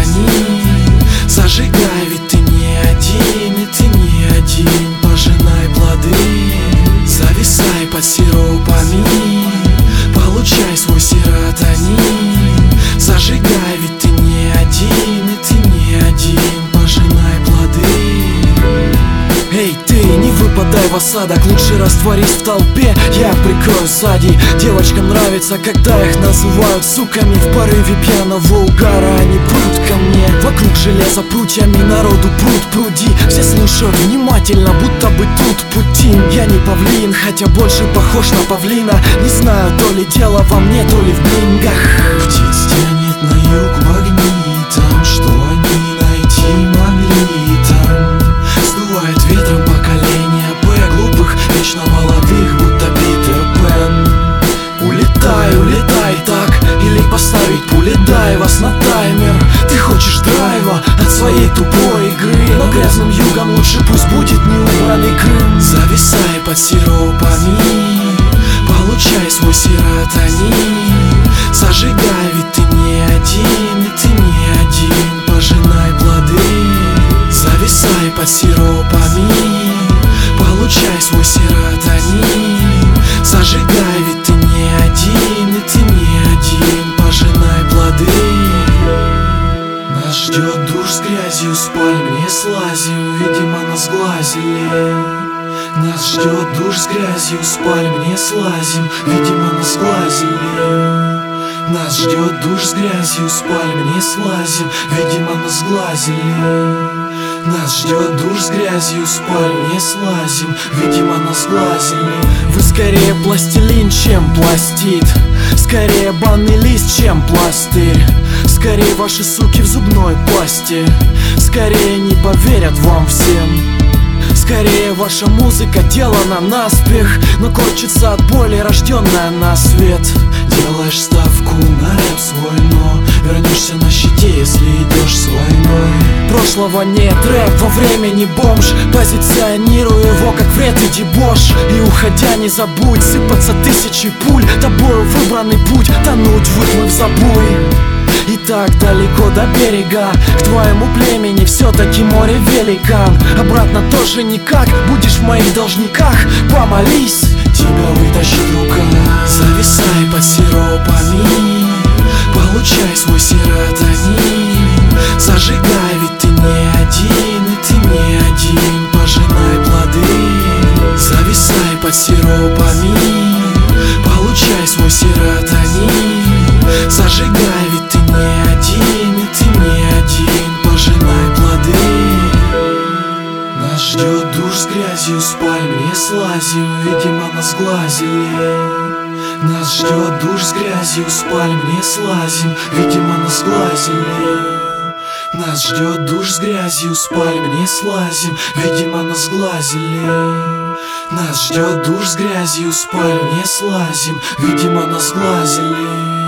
они. Зажигай, ведь ты не один, и ты не один. Пожинай плоды, зависай под сиропами, получай свой серотонин. Зажигай, ведь ты не один, и ты не один. Пожинай плоды. Эй, ты, не выпадай в осадок, лучше растворись в толпе, я прикрою сзади. Девочкам нравится, когда их называют суками. В порыве пьяного угара они прут ко мне. Вокруг железа прутьями, народу пруд пруди. Все слушают внимательно, будто бы тут пути. Я не павлин, хотя больше похож на павлина. Не знаю, то ли дело во мне, то ли в блингах. Птиц тянет на юг магнитом, что они найти могли там. Сдувает ветром поколения Б, глупых, вечно молодых, будто Питер Пен. Улетай, улетай так, или поставить пули дайвас на таймер. Ты хочешь драйва от своей тупой игры, но грязным югом лучше пусть будет неубранный Крым. Зависай под сиропами, получай свой серотонин. Зажигай, ведь ты не один, и ты не один. Пожинай плоды, зависай под сиропами, получай свой серотонин. Зажигай, ведь ты не один, и ты не один. Пожинай плоды. Нас ждет душ с грязью, спаль мне слазью, видимо нас сглазили. Нас ждет душ с грязью, спаль мне слазим, видимо нас сглазили. Нас ждет душ с грязью, спаль мне слазим, видимо нас сглазили. Нас ждет душ с грязью, спаль мне слазим, видимо нас сглазили. Вы скорее пластилин, чем пластид, скорее банный лист, чем пластырь. Скорее ваши суки в зубной пасте, скорее не поверят вам всем. Скорее ваша музыка делана наспех, но корчится от боли, рожденная на свет. Делаешь ставку на рэп свой, но вернешься на щите, если идешь с войной. Прошлого нет, рэп во времени бомж, позиционирую его как вред и дебош. И уходя не забудь, сыпаться тысячи пуль, тобою выбранный путь, тонуть выплыв забой. И так далеко до берега, к твоему племени все-таки море великан. Обратно тоже никак, будешь в моих должниках, помолись, тебя вытащит рука. Зависай под сиропами, получай свой серотонин. Зажигай, ведь ты не один, и ты не один. Пожинай плоды, зависай под сиропами, получай свой серотонин. Зажигай, ведь ты не один, и ты не один. Пожинай плоды. Нас ждет душ с грязью, спаль мне слазью, видимо нас сглазили. Нас ждет душ с грязью, спаль мне слазим, видимо нас сглазили. Нас ждет душ с грязью, спаль мне слазим, видимо нас сглазили. Нас ждет душ с грязью, спаль мне слазим, видимо нас сглазили.